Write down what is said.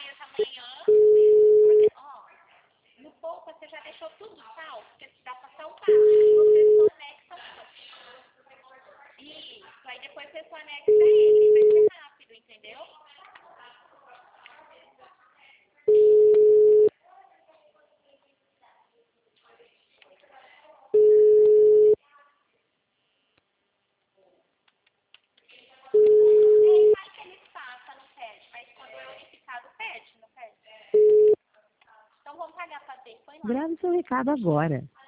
dias amanhã, porque, ó, no Poupa você já deixou tudo salvo, porque dá pra salvar. E você só anexa o banco. Isso, aí depois você só anexa ele, vai ser rápido, entendeu? É, vai que eles passam, não pede, mas quando é unificado, pede, não pede? Então vamos pagar pra ver, põe lá. Grave seu recado agora.